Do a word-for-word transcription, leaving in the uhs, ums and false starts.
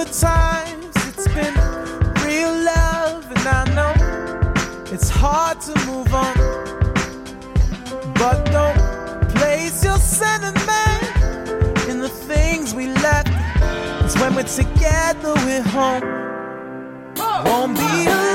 good times, it's been real love, and I know it's hard to move on. But don't place your sentiment in the things we left, 'cause when we're together we're home. Won't be alone.